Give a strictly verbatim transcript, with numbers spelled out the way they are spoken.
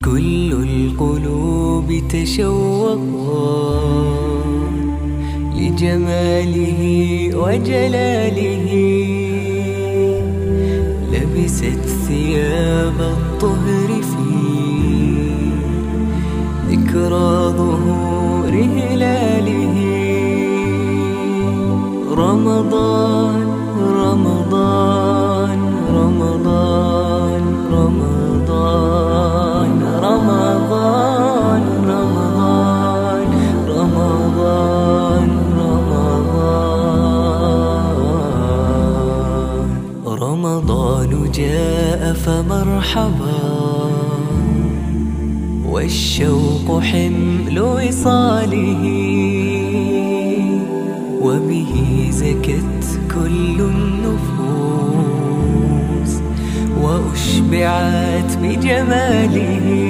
كل القلوب تشوقت لجماله وجلاله، لبست ثياب الطهر في ذكرى ظهور هلاله. رمضان رمضان رمضان رمضان رمضان رمضان رمضان رمضان رمضان جاء فمرحبا، والشوق حمل وصاله، وبه زكت كل النفوس وأشبعت بجماله.